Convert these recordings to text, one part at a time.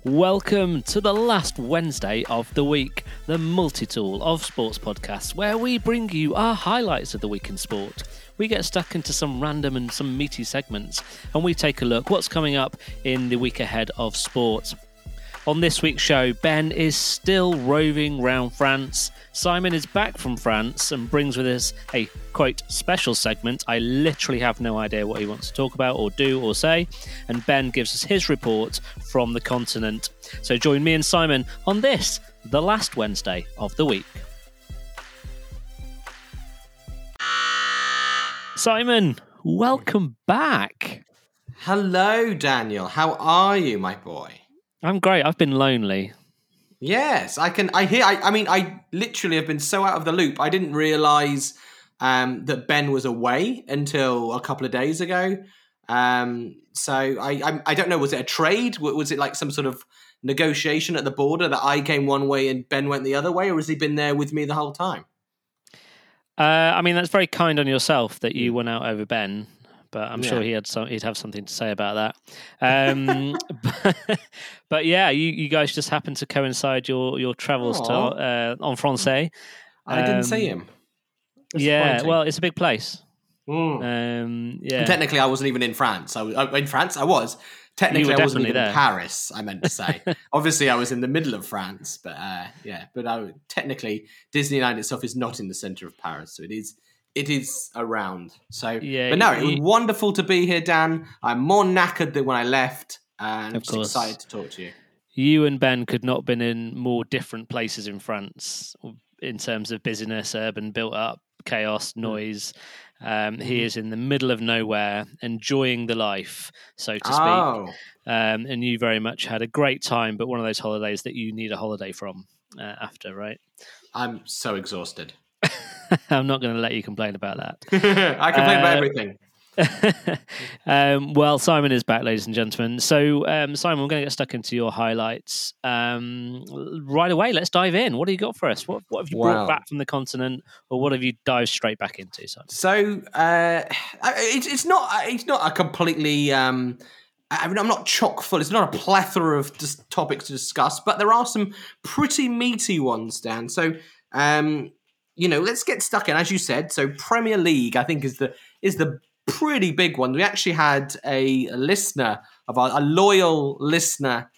Welcome to the last Wednesday of the week, the multi-tool of sports podcasts, where we bring you our highlights of the week in sport. We get stuck into some random and some meaty segments, and we take a look what's coming up in the week ahead of sport. On this week's show, Ben is still roving round France. Simon is back from France and brings with us a, quote, special segment. I literally have no idea what he wants to talk about or do or say. And Ben gives us his report from the continent. So join me and Simon on this, the last Wednesday of the week. Simon, welcome back. Hello, Daniel. How are you, my boy? I'm great. I've been lonely. Yes, I literally have been so out of the loop. I didn't realise that Ben was away until a couple of days ago. So I don't know. Was it a trade? Was it like some sort of negotiation at the border that I came one way and Ben went the other way, or has he been there with me the whole time? That's very kind on yourself that you went out over Ben. But I'm sure he'd have something to say about that. But yeah, you guys just happened to coincide your travels to en français. I didn't see him. Yeah, well, it's a big place. Yeah. And technically, I wasn't even in France. I was in France. I was technically I wasn't even in Paris. I meant to say. Obviously, I was in the middle of France, but technically, Disneyland itself is not in the center of Paris, so it is around. So, yeah, but no, it was wonderful to be here, Dan. I'm more knackered than when I left, and I'm just excited to talk to you. You and Ben could not have been in more different places in France in terms of busyness, urban built-up, chaos, noise. He is in the middle of nowhere, enjoying the life, so to speak. And you very much had a great time, but one of those holidays that you need a holiday from after, right? I'm so exhausted. I'm not going to let you complain about that. I complain about everything. Well, Simon is back, ladies and gentlemen. So, Simon, we're going to get stuck into your highlights right away. Let's dive in. What do you got for us? What have you brought back from the continent, or what have you dived straight back into, Simon? So, it's not a completely. I'm not chock full. It's not a plethora of just topics to discuss, but there are some pretty meaty ones, Dan. So, let's get stuck in, as you said. So Premier League, I think, is the pretty big one. We actually had a listener of a loyal listener,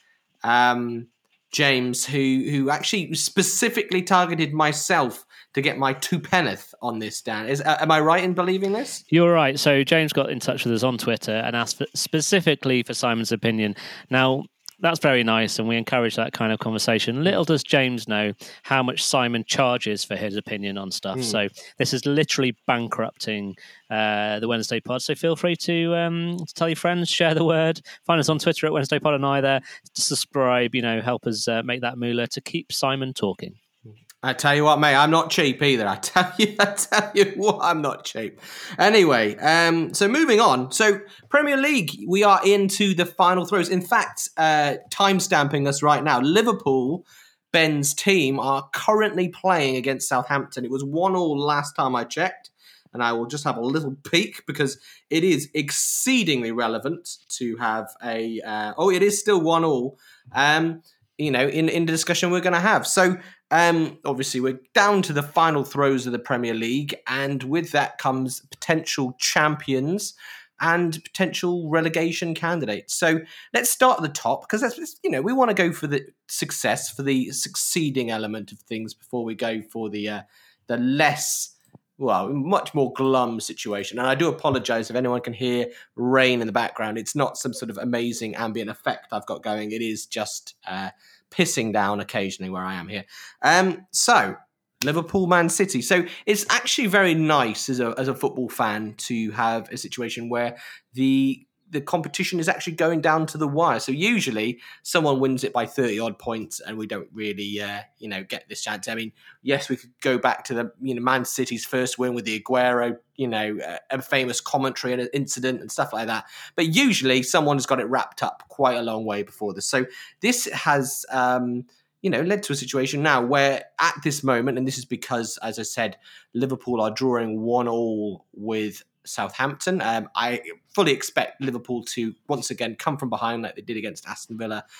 James, who actually specifically targeted myself to get my two penneth on this, Dan. Am I right in believing this? You're right. So James got in touch with us on Twitter and asked specifically for Simon's opinion. Now, that's very nice, and we encourage that kind of conversation. Little does James know how much Simon charges for his opinion on stuff. So this is literally bankrupting the Wednesday Pod. So feel free to tell your friends, share the word. Find us on Twitter at Wednesday Pod and either subscribe, help us make that moolah to keep Simon talking. I tell you what, mate, I'm not cheap either. I tell you what, I'm not cheap. Anyway, so moving on. So Premier League, we are into the final throws. In fact, time-stamping us right now, Liverpool, Ben's team, are currently playing against Southampton. It was 1-1 last time I checked, and I will just have a little peek because it is exceedingly relevant to have it is still 1-1. In the discussion we're going to have. So, obviously, we're down to the final throws of the Premier League, and with that comes potential champions and potential relegation candidates. So, let's start at the top, because we want to go for the success, for the succeeding element of things before we go for the less, much more glum situation. And I do apologise if anyone can hear rain in the background. It's not some sort of amazing ambient effect I've got going. It is just pissing down occasionally where I am here. So, Liverpool, Man City. So it's actually very nice as a football fan to have a situation where the competition is actually going down to the wire. So usually someone wins it by 30 odd points and we don't really, get this chance. I mean, yes, we could go back to the, Man City's first win with the Aguero, a famous commentary and an incident and stuff like that. But usually someone's got it wrapped up quite a long way before this. So this has, led to a situation now where at this moment, and this is because, as I said, Liverpool are drawing 1-1 with Southampton. I fully expect Liverpool to once again come from behind like they did against Aston Villa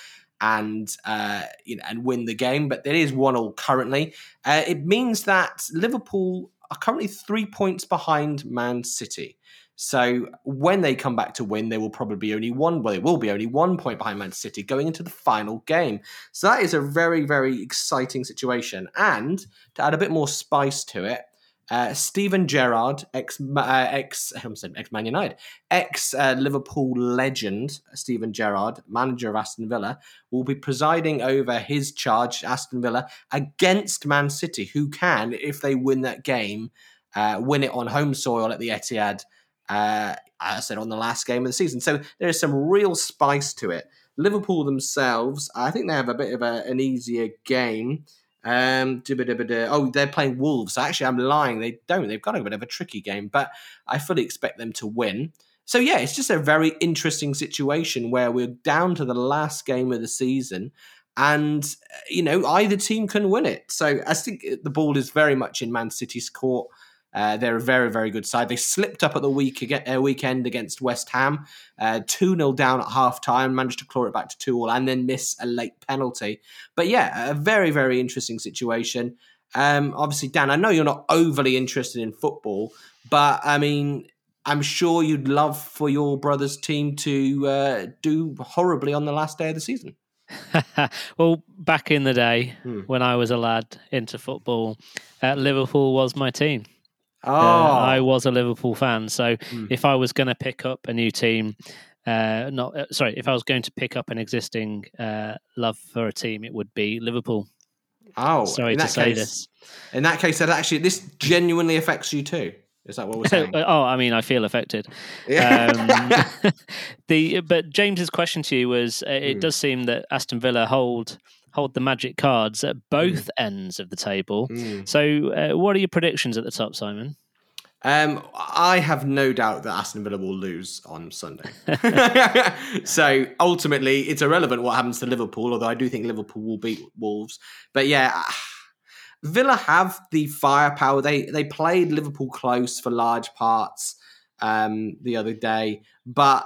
and and win the game. But it is 1-1 currently. It means that Liverpool are currently 3 points behind Man City. So when they come back to win, they will probably be only only 1 point behind Man City going into the final game. So that is a very, very exciting situation. And to add a bit more spice to it, Steven Gerrard, ex-Man United, ex-Liverpool legend, Steven Gerrard, manager of Aston Villa, will be presiding over his charge, Aston Villa, against Man City, who can, if they win that game, win it on home soil at the Etihad, I said on the last game of the season. So there is some real spice to it. Liverpool themselves, I think they have a bit of an easier game. They're playing Wolves. Actually, I'm lying. They don't. They've got a bit of a tricky game, but I fully expect them to win. So yeah, it's just a very interesting situation where we're down to the last game of the season, and either team can win it. So I think the ball is very much in Man City's court. They're a very, very good side. They slipped up at the weekend against West Ham, 2-0 down at half-time, managed to claw it back to 2-2 and then miss a late penalty. But yeah, a very, very interesting situation. Obviously, Dan, I know you're not overly interested in football, but I mean, I'm sure you'd love for your brother's team to do horribly on the last day of the season. Well, back in the day, when I was a lad into football, Liverpool was my team. I was a Liverpool fan, so if I was going to pick up a new team, if I was going to pick up an existing love for a team, it would be Liverpool. Oh, sorry to say this. In that case, this genuinely affects you too. Is that what we're saying? I mean, I feel affected. But James's question to you was: it does seem that Aston Villa hold the magic cards at both ends of the table. So what are your predictions at the top, Simon? I have no doubt that Aston Villa will lose on Sunday. So ultimately, it's irrelevant what happens to Liverpool, although I do think Liverpool will beat Wolves. But yeah, Villa have the firepower. They played Liverpool close for large parts the other day, but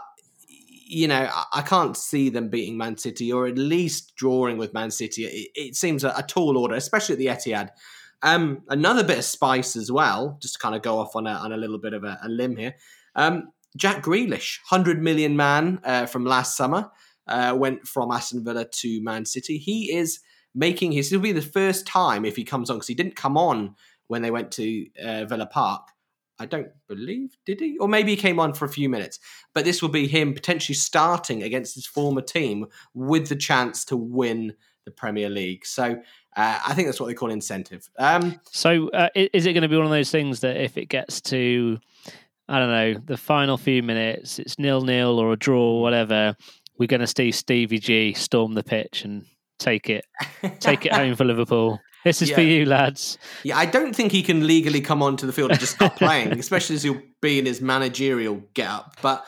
I can't see them beating Man City or at least drawing with Man City. It seems a tall order, especially at the Etihad. Another bit of spice as well, just to kind of go off on a little bit of a limb here. Jack Grealish, 100 million man from last summer, went from Aston Villa to Man City. He is making this will be the first time if he comes on, because he didn't come on when they went to Villa Park. I don't believe, did he? Or maybe he came on for a few minutes. But this will be him potentially starting against his former team with the chance to win the Premier League. So I think that's what they call incentive. So is it going to be one of those things that if it gets to, I don't know, the final few minutes, it's 0-0 or a draw or whatever, we're going to see Stevie G storm the pitch and take it home for Liverpool? This is for you, lads. Yeah, I don't think he can legally come onto the field and just stop playing, especially as he'll be in his managerial get-up. But,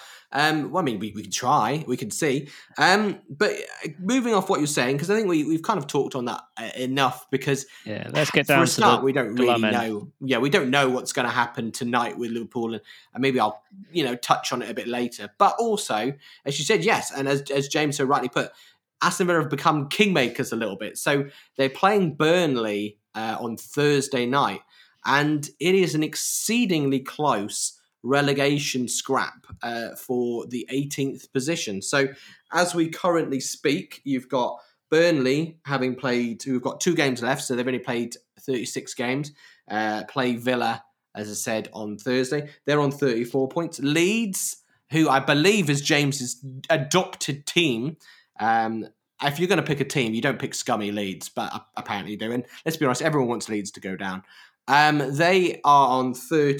we can try. We can see. But moving off what you're saying, because I think we've kind of talked on that enough, because let's get down for a start, we don't really know. Yeah, we don't know what's going to happen tonight with Liverpool, and maybe I'll touch on it a bit later. But also, as you said, yes, and as James so rightly put, Aston Villa have become kingmakers a little bit. So they're playing Burnley on Thursday night, and it is an exceedingly close relegation scrap for the 18th position. So as we currently speak, you've got Burnley who've got 2 games left, so they've only played 36 games, play Villa, as I said, on Thursday. They're on 34 points. Leeds, who I believe is James's adopted team, if you're going to pick a team, you don't pick scummy Leeds, but apparently you do. And let's be honest, everyone wants Leeds to go down. They are on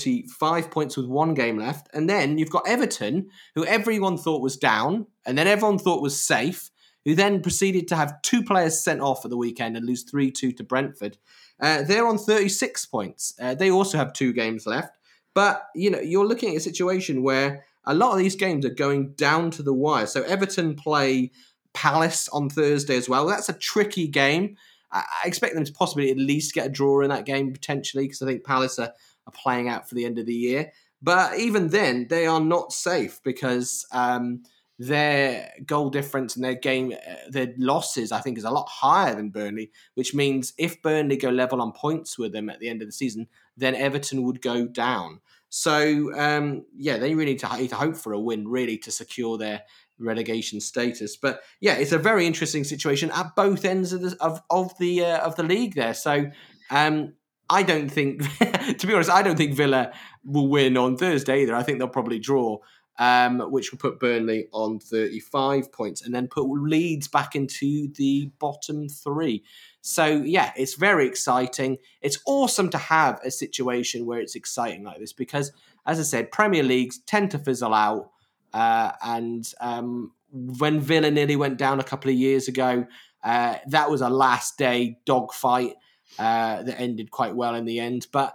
35 points with 1 game left. And then you've got Everton, who everyone thought was down, and then everyone thought was safe, who then proceeded to have 2 players sent off at the weekend and lose 3-2 to Brentford. They're on 36 points. They also have 2 games left. But, you're looking at a situation where a lot of these games are going down to the wire. So Everton play Palace on Thursday as well. That's a tricky game. I expect them to possibly at least get a draw in that game, potentially, because I think Palace are playing out for the end of the year. But even then, they are not safe because their goal difference and their losses, I think, is a lot higher than Burnley, which means if Burnley go level on points with them at the end of the season, then Everton would go down. So, they really need to hope for a win, really, to secure their relegation status. But yeah, it's a very interesting situation at both ends of the league there. So, I don't think, to be honest, I don't think Villa will win on Thursday either. I think they'll probably draw, which will put Burnley on 35 points and then put Leeds back into the bottom three. So, yeah, it's very exciting. It's awesome to have a situation where it's exciting like this because, as I said, Premier Leagues tend to fizzle out. And when Villa nearly went down a couple of years ago, that was a last day dogfight that ended quite well in the end. But,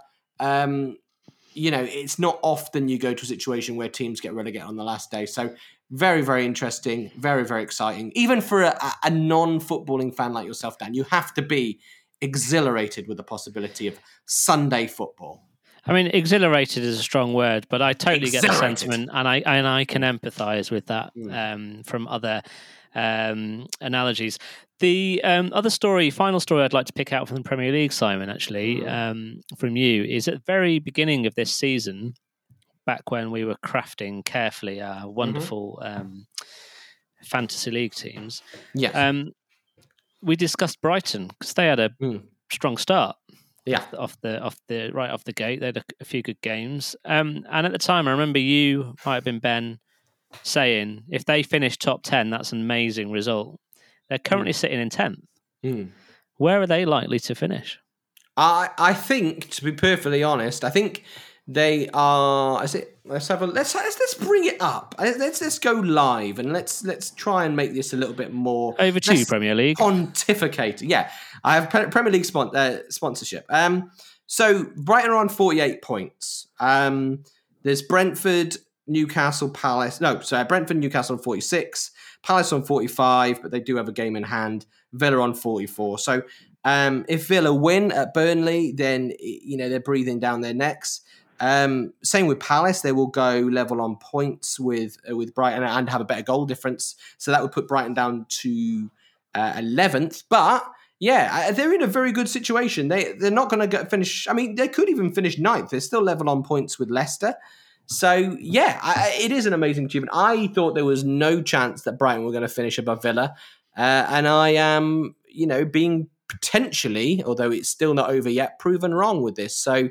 it's not often you go to a situation where teams get relegated on the last day. So very, very interesting, very, very exciting. Even for a non-footballing fan like yourself, Dan, you have to be exhilarated with the possibility of Sunday football. I mean, exhilarated is a strong word, but I totally get the sentiment, and I can empathise with that from other analogies. The final story I'd like to pick out from the Premier League, Simon, actually, from you, is at the very beginning of this season, back when we were crafting carefully our wonderful fantasy league teams. Yeah, we discussed Brighton because they had a strong start. Yeah, off the gate, they had a few good games. And at the time, I remember you might have been Ben saying, if they finish top 10, that's an amazing result. They're currently sitting in 10th. Where are they likely to finish? I think, to be perfectly honest, I think they are. Let's bring it up. Let's go live and let's try and make this a little bit more over to you, Premier League pontificating. Yeah, I have Premier League sponsorship. So Brighton are on 48 points. There's Brentford, Newcastle, Palace. No, sorry, Brentford, Newcastle on 46. Palace on 45, but they do have a game in hand. Villa on 44. So if Villa win at Burnley, then they're breathing down their necks. Same with Palace, they will go level on points with Brighton and have a better goal difference. So that would put Brighton down to 11th. But yeah, they're in a very good situation. They're not going to finish. I mean, they could even finish 9th. They're still level on points with Leicester. So yeah, it is an amazing achievement. I thought there was no chance that Brighton were going to finish above Villa, and I am, being potentially, although it's still not over yet, proven wrong with this. So.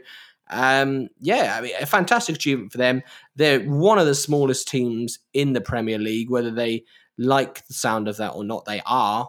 A fantastic achievement for them. They're one of the smallest teams in the Premier League, whether they like the sound of that or not. They are.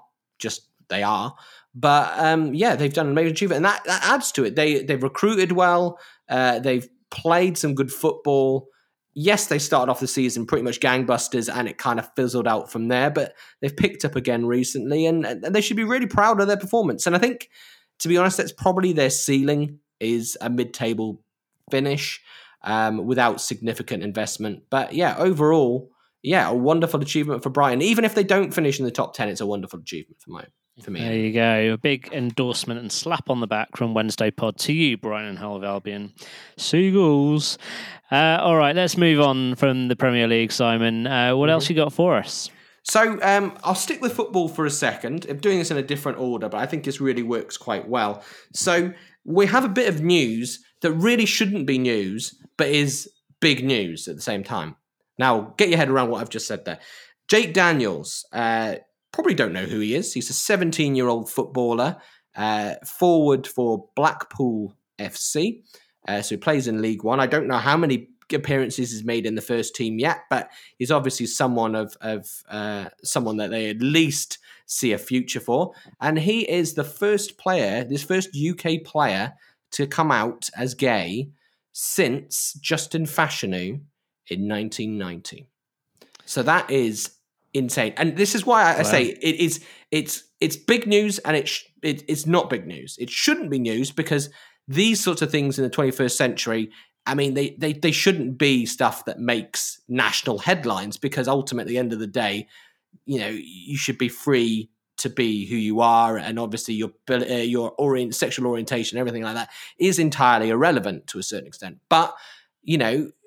But they've done an amazing achievement, and that adds to it. They've recruited well. They've played some good football. Yes, they started off the season pretty much gangbusters, and it kind of fizzled out from there. But they've picked up again recently, and they should be really proud of their performance. And I think, to be honest, that's probably their ceiling. Is a mid-table finish without significant investment. But yeah, overall, a wonderful achievement for Brighton. Even if they don't finish in the top 10, it's a wonderful achievement for me. There you go. A big endorsement and slap on the back from Wednesday Pod to you, Brighton and Hove Albion. Seagulls. All right, let's move on from the Premier League, Simon. What else you got for us? So I'll stick with football for a second. I'm doing this in a different order, but I think this really works quite well. So we have a bit of news that really shouldn't be news, but is big news at the same time. Now, get your head around what I've just said there. Jake Daniels, probably don't know who he is. He's a 17-year-old footballer, forward for Blackpool FC. So he plays in League One. I don't know how many appearances he's made in the first team yet, but he's obviously someone of someone that they at least see a future for. And he is the first UK player to come out as gay since Justin Fashanu in 1990. So that is insane. And this is why I say it's big news, and it's not big news. It shouldn't be news because these sorts of things in the 21st century, I mean, they shouldn't be stuff that makes national headlines, because ultimately, at the end of the day, you should be free to be who you are, and obviously your sexual orientation, everything like that, is entirely irrelevant to a certain extent. But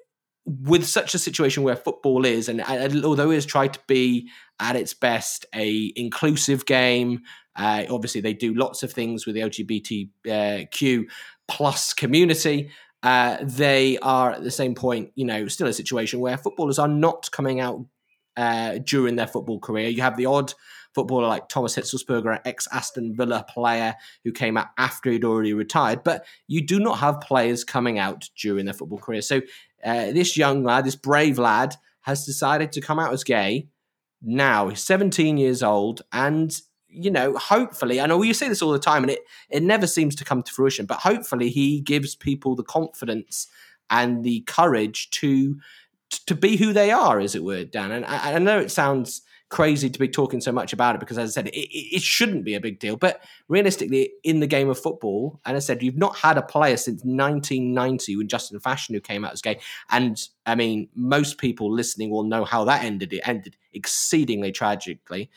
with such a situation where football is, and although it has tried to be at its best a inclusive game, obviously they do lots of things with the LGBTQ plus community. They are at the same point, still a situation where footballers are not coming out during their football career. You have the odd footballer like Thomas Hitzelsperger, an ex-Aston Villa player who came out after he'd already retired, but you do not have players coming out during their football career. So this young lad, this brave lad, has decided to come out as gay. Now he's 17 years old, and hopefully, I know you say this all the time, and it never seems to come to fruition, but hopefully he gives people the confidence and the courage to be who they are, as it were, Dan. And I know it sounds crazy to be talking so much about it because, as I said, it shouldn't be a big deal. But realistically, in the game of football, and I said, you've not had a player since 1990 when Justin Fashanu came out as gay. And I mean, most people listening will know how that ended. It ended exceedingly tragically.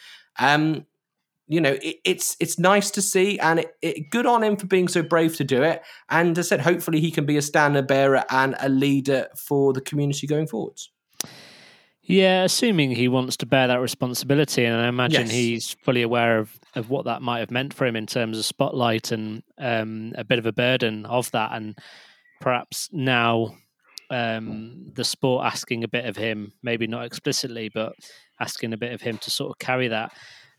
It's nice to see, and it good on him for being so brave to do it. And as I said, hopefully he can be a standard bearer and a leader for the community going forwards. Yeah, assuming he wants to bear that responsibility, and I imagine Yes. he's fully aware of what that might have meant for him in terms of spotlight and a bit of a burden of that, and perhaps now the sport asking a bit of him, maybe not explicitly, but asking a bit of him to sort of carry that.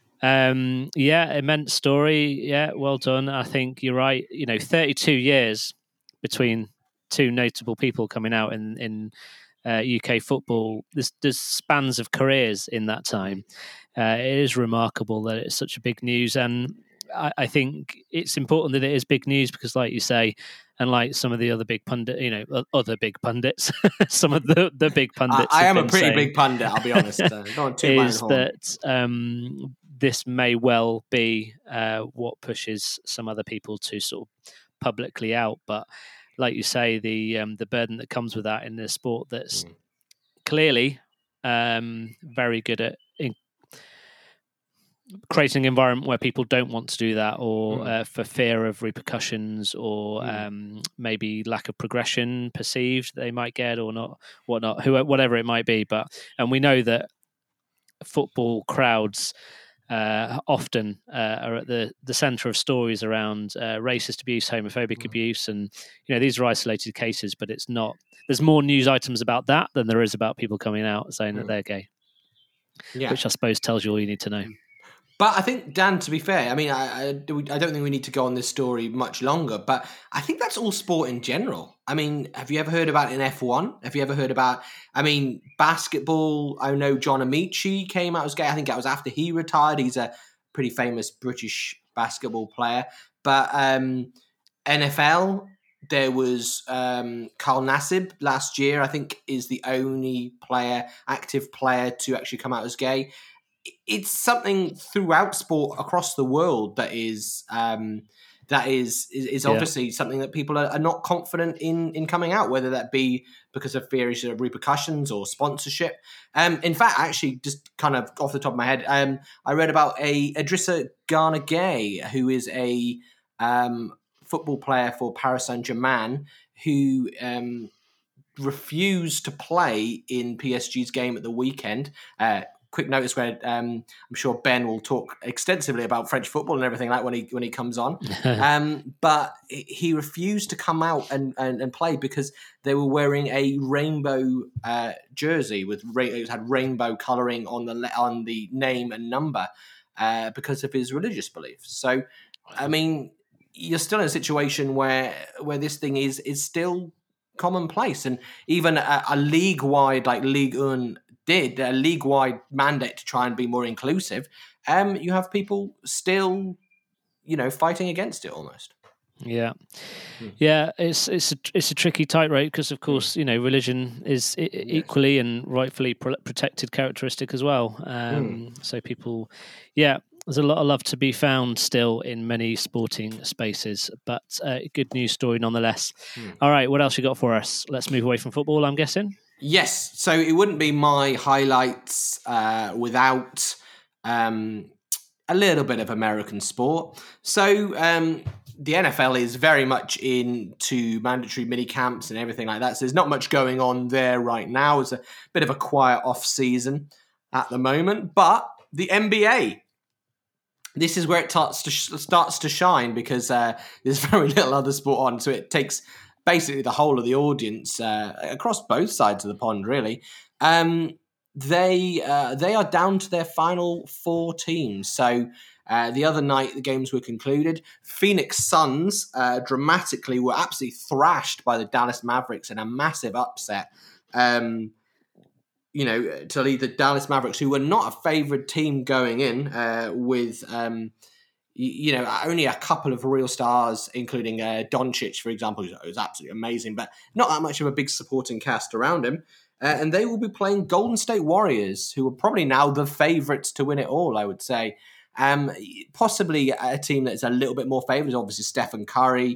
Immense story. Yeah, well done. I think you're right. 32 years between two notable people coming out in UK football. There's spans of careers in that time. It is remarkable that it's such a big news, and I think it's important that it is big news because, like you say, and like some of the other big other big pundits, some of the big pundits. I am a pretty big pundit, I'll be honest. Don't toot my own horn. That this may well be what pushes some other people to sort of publicly out, but like you say, the burden that comes with that in a sport that's clearly very good at creating an environment where people don't want to do that, or for fear of repercussions, or maybe lack of progression perceived they might get, or not, whatever it might be. And we know that football crowds often are at the centre of stories around racist abuse, homophobic abuse, and these are isolated cases, but it's not. There's more news items about that than there is about people coming out saying that they're gay, which I suppose tells you all you need to know. But I think, Dan, to be fair, I mean, I don't think we need to go on this story much longer, but I think that's all sport in general. I mean, have you ever heard about in F1? Have you ever heard about, basketball? I know John Amici came out as gay. I think that was after he retired. He's a pretty famous British basketball player. But NFL, there was Carl Nassib last year, I think, is the only active player to actually come out as gay. It's something throughout sport across the world that is obviously something that people are not confident in coming out, whether that be because of fears of repercussions or sponsorship. In fact, actually, just kind of off the top of my head, I read about Idrissa Gana Gueye, who is a football player for Paris Saint-Germain, who refused to play in PSG's game at the weekend. Quick notice where I'm sure Ben will talk extensively about French football and everything like when he comes on. But he refused to come out and play because they were wearing a rainbow jersey with it had rainbow colouring on the name and number because of his religious beliefs. So, I mean, you're still in a situation where this thing is still commonplace, and even a league-wide like Ligue 1 did a league-wide mandate to try and be more inclusive. You have people still, fighting against it almost. Yeah, it's a tricky tightrope because, of course, religion is equally and rightfully protected characteristic as well. So people, there's a lot of love to be found still in many sporting spaces, but good news story nonetheless. All right, what else you got for us? Let's move away from football, I'm guessing. Yes, so it wouldn't be my highlights without a little bit of American sport. So the NFL is very much into mandatory mini camps and everything like that. So there's not much going on there right now. It's a bit of a quiet off season at the moment. But the NBA, this is where it starts to shine because there's very little other sport on. So it takes basically the whole of the audience across both sides of the pond, really. They are down to their final 4 teams. So the other night, the games were concluded. Phoenix Suns dramatically were absolutely thrashed by the Dallas Mavericks in a massive upset. To lead the Dallas Mavericks, who were not a favored team going in with, only a couple of real stars, including Doncic, for example, who was absolutely amazing, but not that much of a big supporting cast around him. And they will be playing Golden State Warriors, who are probably now the favourites to win it all, I would say. Possibly a team that's a little bit more favoured, obviously Stephen Curry,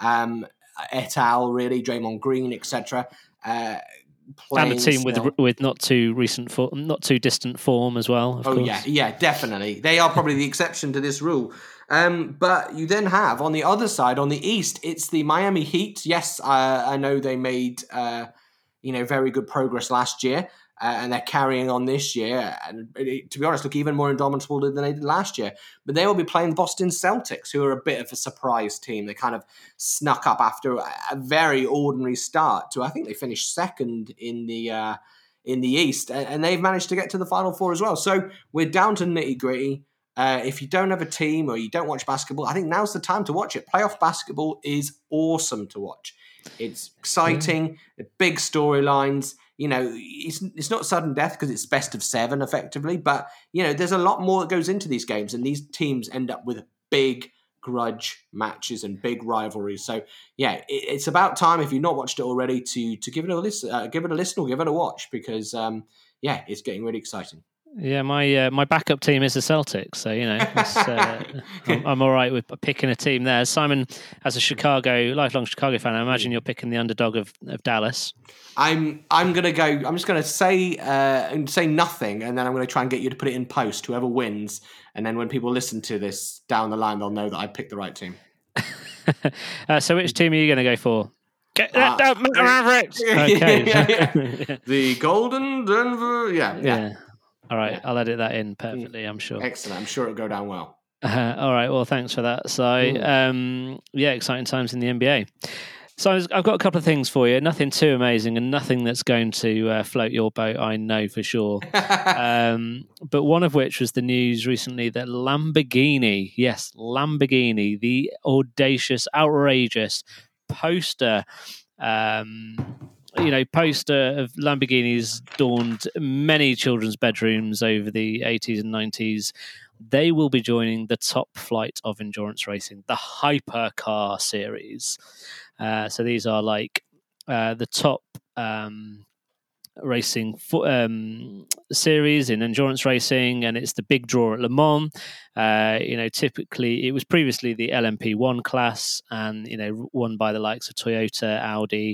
et al., really, Draymond Green, etc. And a team with not too distant form as well. Of course. yeah, definitely. They are probably the exception to this rule. But you then have on the other side, on the East, it's the Miami Heat. Yes, I know they made very good progress last year, and they're carrying on this year. And to be honest, look even more indomitable than they did last year. But they will be playing the Boston Celtics, who are a bit of a surprise team. They kind of snuck up after a very ordinary start to, I think they finished second in the East, and they've managed to get to the Final Four as well. So we're down to nitty-gritty. If you don't have a team or you don't watch basketball, I think now's the time to watch it. Playoff basketball is awesome to watch. It's exciting, big storylines. It's not sudden death because it's best of 7 effectively, but there's a lot more that goes into these games, and these teams end up with big grudge matches and big rivalries. So yeah, it's about time, if you've not watched it already, to give it a listen, or give it a watch, because it's getting really exciting. Yeah, my backup team is the Celtics, so I'm all right with picking a team there. Simon, as a lifelong Chicago fan, I imagine you're picking the underdog of Dallas. I'm gonna go. I'm just gonna say nothing, and then I'm gonna try and get you to put it in post. Whoever wins, and then when people listen to this down the line, they'll know that I picked the right team. So, which team are you going to go for? Get that down, Mavericks. Okay. The Golden Denver. Yeah. All right, I'll edit that in perfectly, I'm sure. Excellent. I'm sure it'll go down well. All right, well, thanks for that. So, exciting times in the NBA. So I've got a couple of things for you. Nothing too amazing and nothing that's going to float your boat, I know for sure. But one of which was the news recently that Lamborghini, the audacious, outrageous poster of Lamborghinis adorned many children's bedrooms over the 80s and 90s. They will be joining the top flight of endurance racing, the Hypercar series. So these are like the top racing series in endurance racing, and it's the big draw at Le Mans. Typically it was previously the LMP1 class, and won by the likes of Toyota, Audi,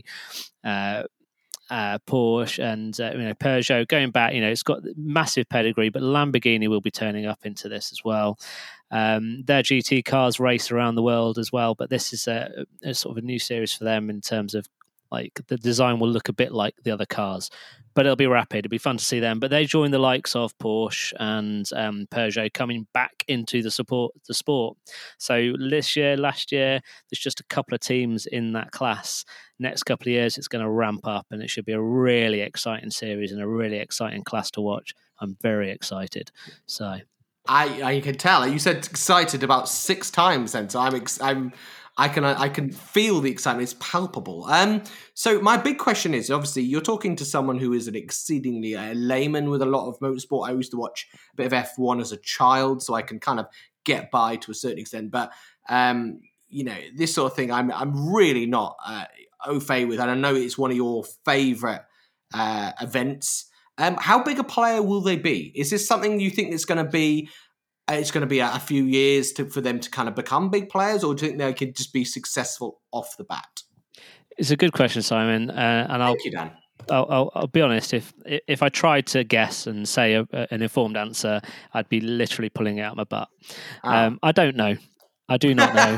Porsche, and Peugeot. Going back, it's got massive pedigree, but Lamborghini will be turning up into this as well. Their GT cars race around the world as well, but this is a sort of a new series for them in terms of like the design will look a bit like the other cars, but it'll be rapid. It'll be fun to see them. But they join the likes of Porsche and Peugeot coming back into the sport. So last year, there's just a couple of teams in that class. Next couple of years, it's going to ramp up, and it should be a really exciting series and a really exciting class to watch. I'm very excited. So I can tell. You said excited about 6 times then, so I can feel the excitement. It's palpable. So my big question is, obviously, you're talking to someone who is an exceedingly layman with a lot of motorsport. I used to watch a bit of F1 as a child, so I can kind of get by to a certain extent. But this sort of thing, I'm really not au fait with, and I know it's one of your favourite events. How big a player will they be? Is this something you think it's going to be? It's going to be a few years for them to kind of become big players, or do you think they could just be successful off the bat? It's a good question, Simon. And Thank you, Dan. I'll be honest. If I tried to guess and say an informed answer, I'd be literally pulling it out of my butt. I don't know. I do not know.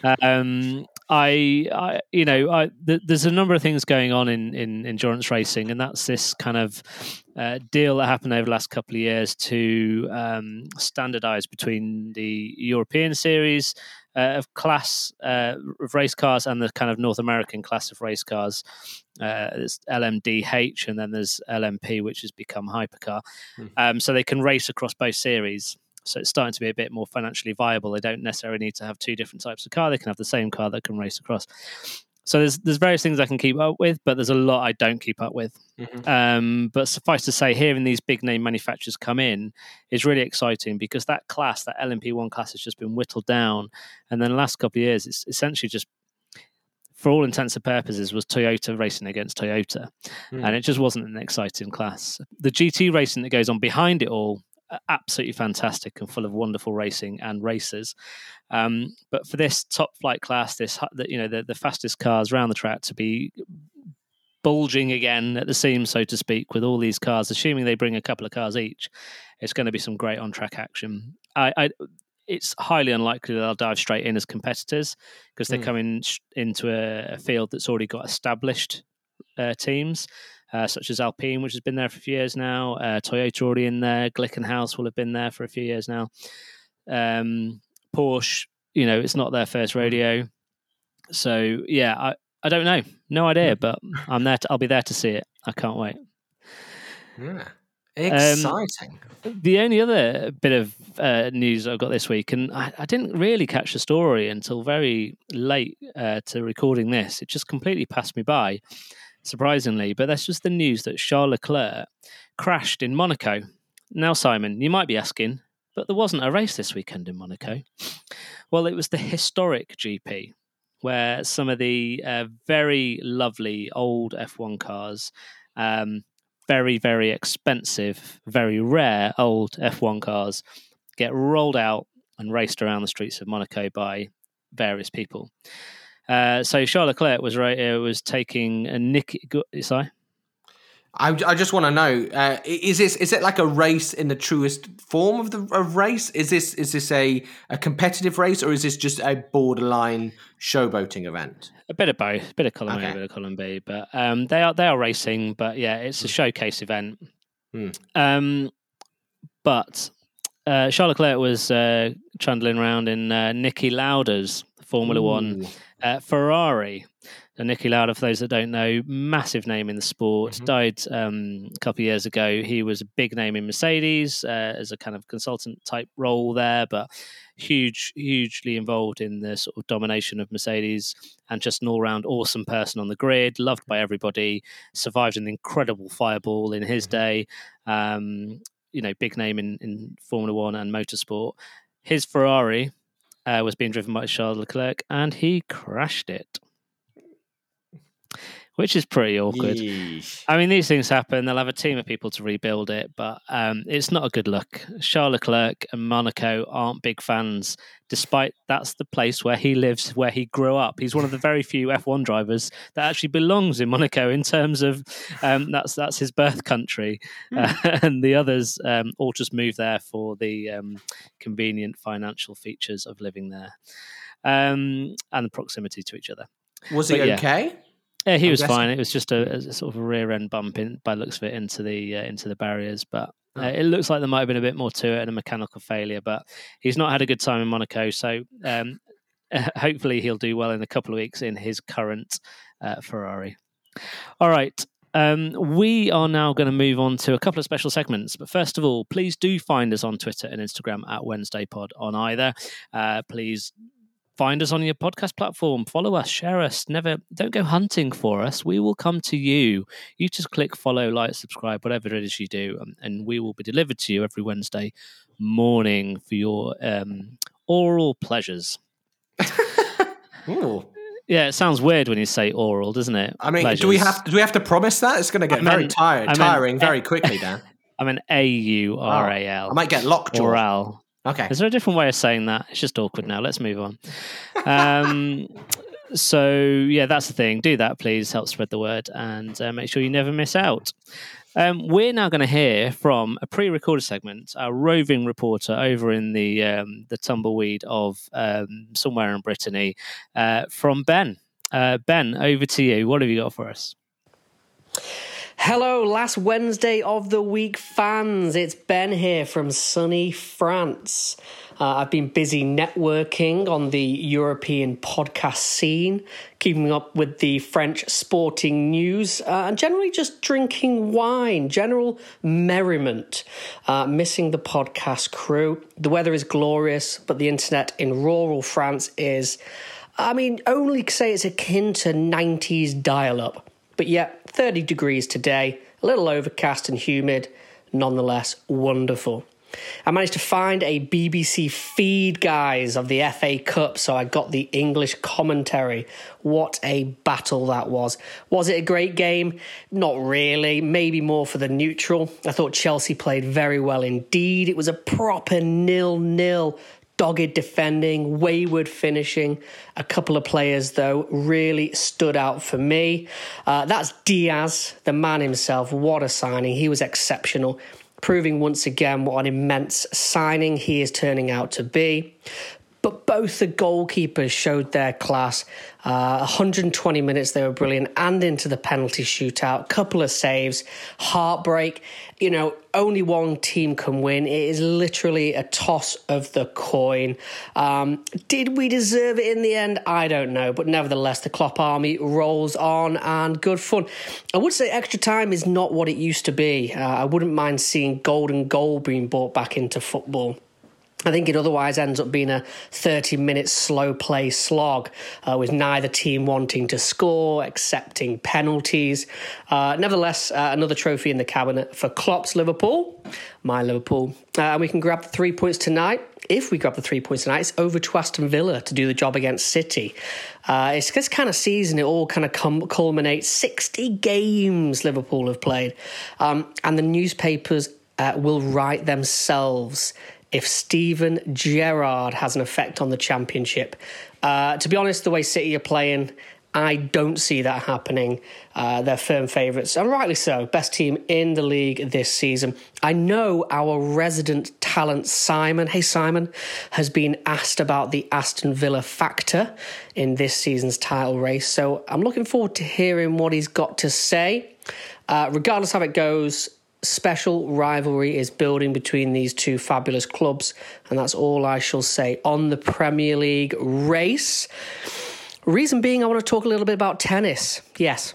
There's a number of things going on in endurance racing, and that's this kind of deal that happened over the last couple of years to standardise between the European series of class of race cars and the kind of North American class of race cars. There's LMDH and then there's LMP, which has become hypercar. So they can race across both series. So it's starting to be a bit more financially viable. They don't necessarily need to have two different types of car. They can have the same car that can race across. So there's various things I can keep up with, but there's a lot I don't keep up with. But suffice to say, hearing these big name manufacturers come in is really exciting because that class, that LMP1 class, has just been whittled down. And then the last couple of years, it's essentially just, for all intents and purposes, was Toyota racing against Toyota. And it just wasn't an exciting class. The GT racing that goes on behind it all, absolutely fantastic and full of wonderful racing and racers. But for this top flight class, the fastest cars around the track to be bulging again at the seams, so to speak, with all these cars, assuming they bring a couple of cars each, it's going to be some great on-track action. It's highly unlikely that they'll dive straight in as competitors because they're coming into a field that's already got established teams. Such as Alpine, which has been there for a few years now. Toyota already in there. Glickenhaus will have been there for a few years now. Porsche, it's not their first rodeo. So, yeah, I don't know. No idea, but I'll be there to see it. I can't wait. Yeah. Exciting. The only other bit of news I got this week, and I didn't really catch the story until very late to recording this. It just completely passed me by. Surprisingly, but that's just the news that Charles Leclerc crashed in Monaco. Now, Simon, you might be asking, but there wasn't a race this weekend in Monaco. Well, it was the historic GP, where some of the very lovely old F1 cars, very, very expensive, very rare old F1 cars, get rolled out and raced around the streets of Monaco by various people. So Charles Leclerc was taking a Nicky. Sorry, I just want to know: is it like a race in the truest form of race? Is this a competitive race, or is this just a borderline showboating event? A bit of both, a bit of column A, a bit of column B, but they are racing. But yeah, it's a showcase event. But Charles Leclerc was trundling around in Niki Lauda's Formula One Ferrari. And Niki Lauda, for those that don't know, massive name in the sport, died a couple of years ago. He was a big name in Mercedes as a kind of consultant type role there, but hugely involved in the sort of domination of Mercedes and just an all-round awesome person on the grid, loved by everybody, survived an incredible fireball in his day, big name in Formula One and motorsport. His Ferrari was being driven by Charles Leclerc and he crashed it, which is pretty awkward. Yeesh. I mean, these things happen. They'll have a team of people to rebuild it, but it's not a good look. Charles Leclerc and Monaco aren't big fans, despite that's the place where he lives, where he grew up. He's one of the very few F1 drivers that actually belongs in Monaco in terms of that's his birth country. And the others all just moved there for the convenient financial features of living there and the proximity to each other. Was he okay? Yeah, he was fine. It was just a sort of a rear end bump by the looks of it into the barriers, but it looks like there might have been a bit more to it and a mechanical failure. But he's not had a good time in Monaco, so hopefully he'll do well in a couple of weeks in his current Ferrari. All right. We are now going to move on to a couple of special segments. But first of all, please do find us on Twitter and Instagram at WednesdayPod on either. Please find us on your podcast platform. Follow us, share us. Don't go hunting for us. We will come to you. You just click follow, like, subscribe, whatever it is you do, and we will be delivered to you every Wednesday morning for your oral pleasures. Ooh. Yeah, it sounds weird when you say oral, doesn't it? I mean, pleasures. do we have to promise that? It's going to get very tiring very quickly, Dan. I'm an AURAL. I might get lockjaw. Oral. Okay. Is there a different way of saying that? It's just awkward now. Let's move on. So, yeah, that's the thing. Do that, please. Help spread the word and make sure you never miss out. We're now going to hear from a pre-recorded segment, our roving reporter over in the tumbleweed of somewhere in Brittany, from Ben. Ben, over to you. What have you got for us? Hello, last Wednesday of the week, fans. It's Ben here from sunny France. I've been busy networking on the European podcast scene, keeping up with the French sporting news, and generally just drinking wine, general merriment, missing the podcast crew. The weather is glorious, but the internet in rural France is, only say it's akin to 90s dial-up. But yet, 30 degrees today, a little overcast and humid, nonetheless wonderful. I managed to find a BBC feed, guys, of the FA Cup, so I got the English commentary. What a battle that was. Was it a great game? Not really, maybe more for the neutral. I thought Chelsea played very well indeed. It was a proper 0-0. Dogged defending, wayward finishing. A couple of players, though, really stood out for me. That's Diaz, the man himself. What a signing. He was exceptional, proving once again what an immense signing he is turning out to be. But both the goalkeepers showed their class. 120 minutes, they were brilliant, and into the penalty shootout. Couple of saves, heartbreak. Only one team can win. It is literally a toss of the coin. Did we deserve it in the end? I don't know. But nevertheless, the Klopp army rolls on, and good fun. I would say extra time is not what it used to be. I wouldn't mind seeing golden goal being brought back into football. I think it otherwise ends up being a 30-minute slow play slog, with neither team wanting to score, accepting penalties. Nevertheless, another trophy in the cabinet for Klopp's Liverpool, my Liverpool. And we can grab the 3 points tonight. If we grab the 3 points tonight, it's over to Aston Villa to do the job against City. It's this kind of season, it all kind of culminates. 60 games Liverpool have played. And the newspapers will write themselves if Steven Gerrard has an effect on the Championship. To be honest, the way City are playing, I don't see that happening. They're firm favourites, and rightly so. Best team in the league this season. I know our resident talent, Simon, hey Simon, has been asked about the Aston Villa factor in this season's title race, so I'm looking forward to hearing what he's got to say. Regardless how it goes, special rivalry is building between these two fabulous clubs, and that's all I shall say on the Premier League race. Reason being, I want to talk a little bit about tennis. Yes,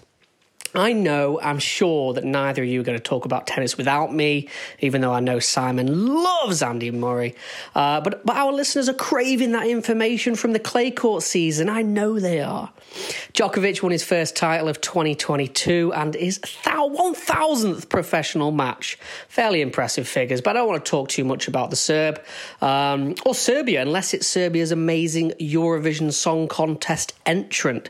I'm sure that neither of you are going to talk about tennis without me, even though I know Simon loves Andy Murray. But our listeners are craving that information from the clay court season. I know they are. Djokovic won his first title of 2022 and his 1,000th professional match. Fairly impressive figures, but I don't want to talk too much about the Serb or Serbia, unless it's Serbia's amazing Eurovision Song Contest entrant.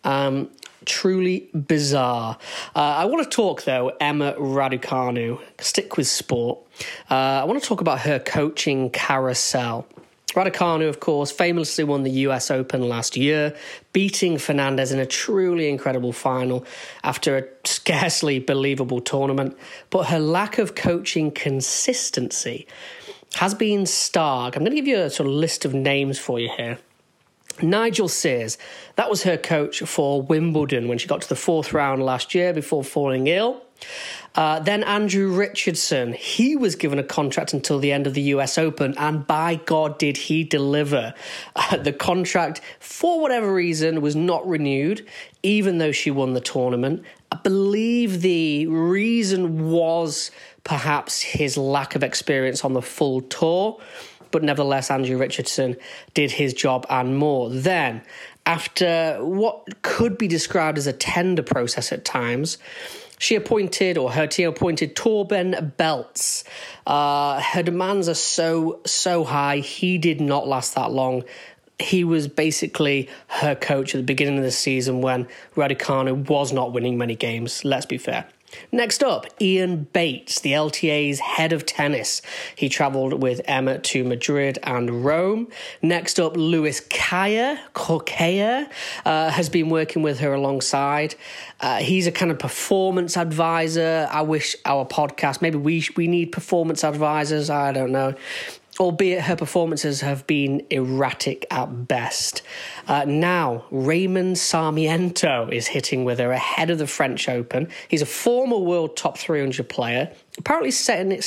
Truly bizarre. I want to talk, though, Emma Raducanu. Stick with sport. I want to talk about her coaching carousel. Raducanu, of course, famously won the US Open last year, beating Fernandez in a truly incredible final after a scarcely believable tournament. But her lack of coaching consistency has been stark. I'm going to give you a sort of list of names for you here. Nigel Sears, that was her coach for Wimbledon when she got to the fourth round last year before falling ill. Then Andrew Richardson, he was given a contract until the end of the US Open, and by God did he deliver. The contract, for whatever reason, was not renewed, even though she won the tournament. I believe the reason was perhaps his lack of experience on the full tour. But nevertheless, Andrew Richardson did his job and more. Then, after what could be described as a tender process at times, her team appointed Torben Beltz. Her demands are so high. He did not last that long. He was basically her coach at the beginning of the season when Raducanu was not winning many games, let's be fair. Next up, Ian Bates, the LTA's head of tennis. He travelled with Emma to Madrid and Rome. Next up, Luis Corquea has been working with her alongside. He's a kind of performance advisor. I wish our podcast, maybe we need performance advisors, I don't know. Albeit her performances have been erratic at best. Now, Raymond Sarmiento is hitting with her ahead of the French Open. He's a former world top 300 player, apparently settling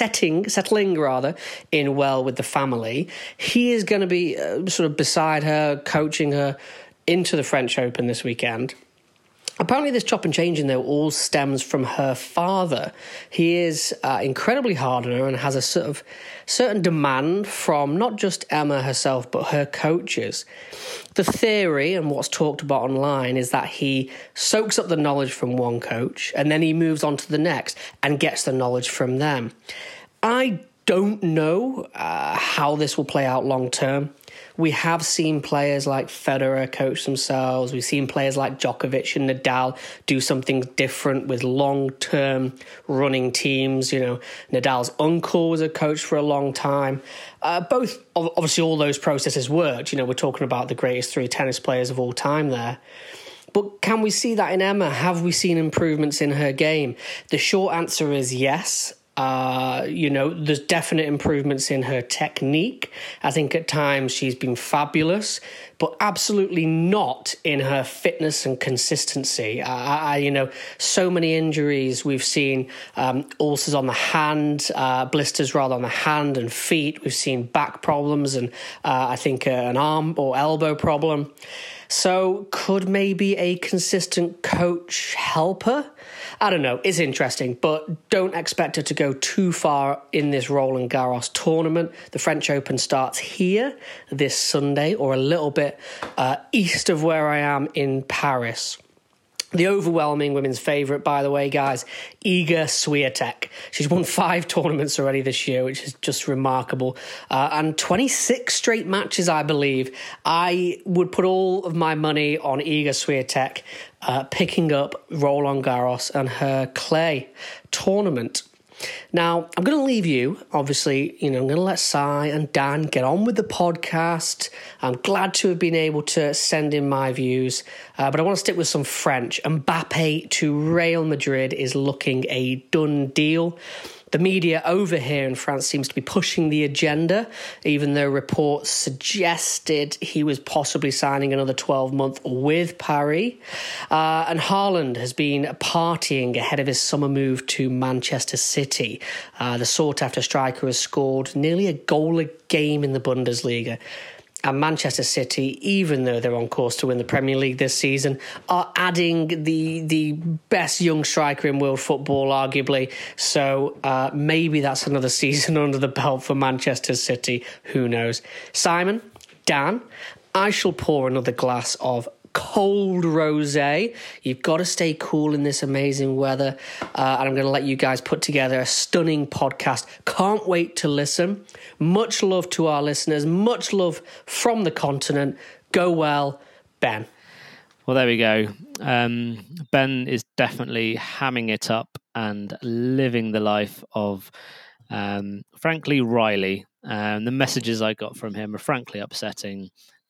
in well with the family. He is going to be sort of beside her, coaching her into the French Open this weekend. Apparently this chop and changing, though, all stems from her father. He is incredibly hard on her and has a sort of certain demand from not just Emma herself, but her coaches. The theory and what's talked about online is that he soaks up the knowledge from one coach and then he moves on to the next and gets the knowledge from them. I don't know how this will play out long term. We have seen players like Federer coach themselves. We've seen players like Djokovic and Nadal do something different with long-term running teams. You know, Nadal's uncle was a coach for a long time. Both, obviously, all those processes worked. You know, we're talking about the greatest 3 tennis players of all time there. But can we see that in Emma? Have we seen improvements in her game? The short answer is yes. There's definite improvements in her technique. I think at times she's been fabulous, but absolutely not in her fitness and consistency. So many injuries. We've seen ulcers on the hand, blisters rather on the hand and feet. We've seen back problems and I think an arm or elbow problem. So could maybe a consistent coach help her? I don't know. It's interesting, but don't expect her to go too far in this Roland Garros tournament. The French Open starts here this Sunday, or a little bit east of where I am in Paris. The overwhelming women's favourite, by the way, guys, Iga Swiatek. She's won 5 tournaments already this year, which is just remarkable. And 26 straight matches, I believe. I would put all of my money on Iga Swiatek picking up Roland Garros and her clay tournament. Now, I'm going to leave you, obviously, I'm going to let Si and Dan get on with the podcast. I'm glad to have been able to send in my views, but I want to stick with some French. Mbappe to Real Madrid is looking a done deal. The media over here in France seems to be pushing the agenda, even though reports suggested he was possibly signing another 12-month with Paris. And Haaland has been partying ahead of his summer move to Manchester City. The sought-after striker has scored nearly a goal a game in the Bundesliga. And Manchester City, even though they're on course to win the Premier League this season, are adding the best young striker in world football, arguably. So maybe that's another season under the belt for Manchester City. Who knows? Simon, Dan, I shall pour another glass of cold rosé. You've got to stay cool in this amazing weather. And I'm going to let you guys put together a stunning podcast. Can't wait to listen. Much love to our listeners. Much love from the continent. Go well, Ben. Well, there we go. Ben is definitely hamming it up and living the life of, frankly, Riley. The messages I got from him are frankly upsetting.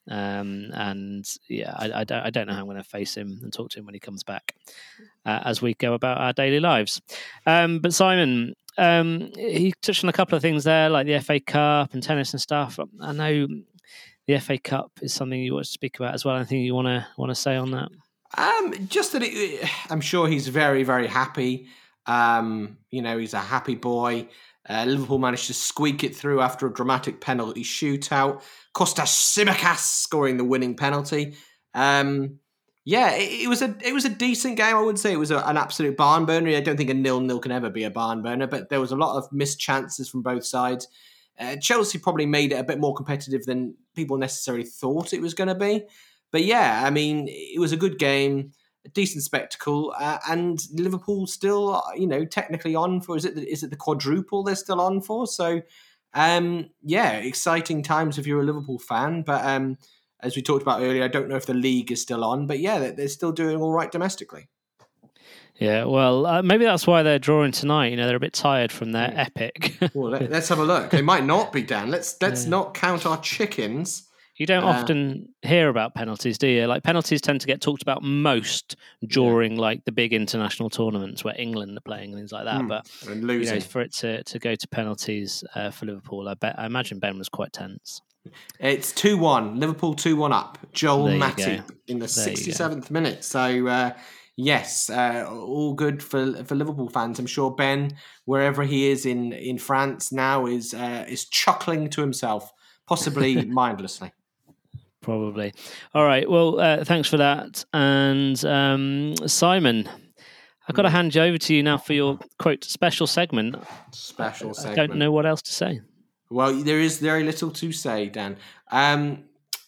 And yeah, I don't know how I'm going to face him and talk to him when he comes back as we go about our daily lives. But Simon, he touched on a couple of things there, like the FA Cup and tennis and stuff. I know the FA Cup is something you want to speak about as well. Anything you want to say on that? Just that I'm sure he's very, very happy. He's a happy boy. Liverpool managed to squeak it through after a dramatic penalty shootout. Kostas Tsimikas scoring the winning penalty. It was a decent game. I wouldn't say it was an absolute barn burner. I don't think a 0-0 can ever be a barn burner, but there was a lot of missed chances from both sides. Chelsea probably made it a bit more competitive than people necessarily thought it was going to be. But yeah, I mean, it was a good game, a decent spectacle, and Liverpool still, technically on for, is it the quadruple they're still on for? So, exciting times if you're a Liverpool fan. But as we talked about earlier, I don't know if the league is still on, but yeah, they're still doing all right domestically. Yeah, well, maybe that's why they're drawing tonight. You know, they're a bit tired from their epic. Well, let's have a look. They might not be, Dan. Let's not count our chickens. You don't often hear about penalties, do you? Like, penalties tend to get talked about most during like the big international tournaments where England are playing and things like that. But and losing. For it to go to penalties for Liverpool, I imagine Ben was quite tense. It's 2-1. Liverpool 2-1 up. Joel Matip in the 67th minute. So yes, all good for Liverpool fans. I'm sure Ben, wherever he is in France now, is chuckling to himself, possibly mindlessly. Probably. All right. Well, thanks for that. And Simon, I've got to hand you over to you now for your, quote, special segment. I don't know what else to say. Well, there is very little to say, Dan. I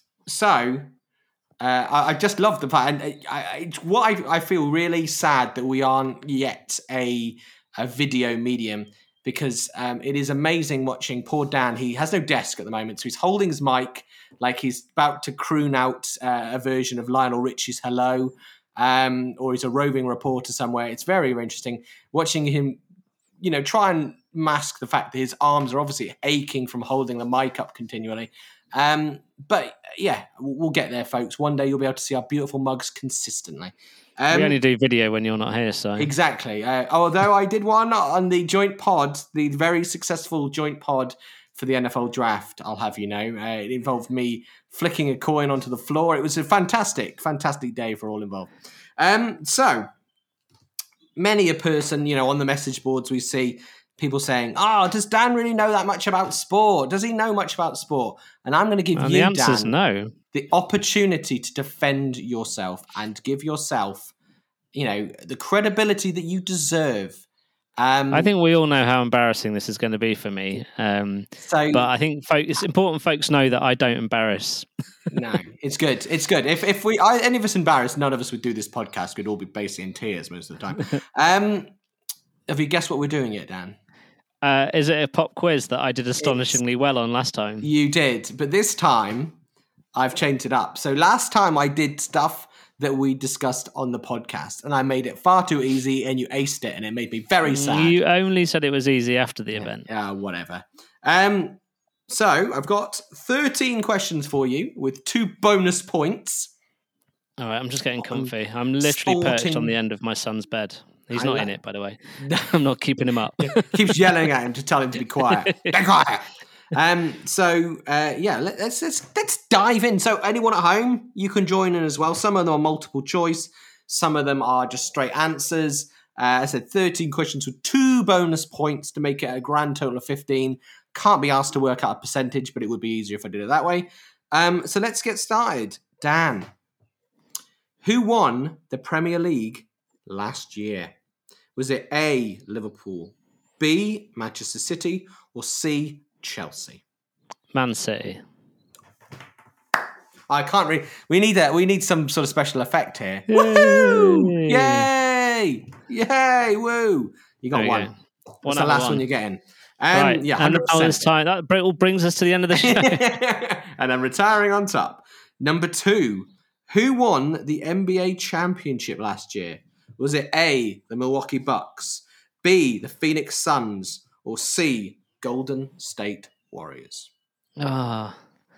just love the fact, and I feel really sad that we aren't yet a video medium, because it is amazing watching poor Dan. He has no desk at the moment, so he's holding his mic like he's about to croon out a version of Lionel Richie's Hello, or he's a roving reporter somewhere. It's very, very interesting watching him, try and mask the fact that his arms are obviously aching from holding the mic up continually. But yeah, we'll get there, folks. One day you'll be able to see our beautiful mugs consistently. We only do video when you're not here, so exactly. Although I did one on the joint pod, the very successful joint pod for the NFL draft, I'll have you know. It involved me flicking a coin onto the floor. It was a fantastic, fantastic day for all involved. So many a person, on the message boards we see people saying, does Dan really know that much about sport? Does he know much about sport? And I'm going to give you, the answer's Dan, no. The opportunity to defend yourself and give yourself, the credibility that you deserve. I think we all know how embarrassing this is going to be for me. But I think it's important folks know that I don't embarrass. No, it's good. It's good. If any of us embarrassed, none of us would do this podcast. We'd all be basically in tears most of the time. Have you guessed what we're doing yet, Dan? Is it a pop quiz that I did astonishingly well on last time? You did, but this time I've changed it up. So last time I did stuff that we discussed on the podcast, and I made it far too easy, and you aced it, and it made me very sad. You only said it was easy after the event. Yeah, whatever. So I've got 13 questions for you with 2 bonus points. All right, I'm just getting comfy. I'm literally perched on the end of my son's bed. He's not in it, by the way. I'm not keeping him up. Keeps yelling at him to tell him to be quiet. Be quiet. Let's dive in. So anyone at home, you can join in as well. Some of them are multiple choice. Some of them are just straight answers. I said 13 questions with 2 bonus points to make it a grand total of 15. Can't be asked to work out a percentage, but it would be easier if I did it that way. So let's get started. Dan, who won the Premier League last year? Was it A, Liverpool, B, Manchester City, or C, Chelsea? Man City. I can't read. We need some sort of special effect here. Woohoo! Yay! Yay! Woo! You got one. What's the last one you're getting? Right. Yeah, 100%. And now it's time. That all brings us to the end of the show. And I'm retiring on top. Number 2. Who won the NBA championship last year? Was it A, the Milwaukee Bucks, B, the Phoenix Suns, or C, Golden State Warriors? Now,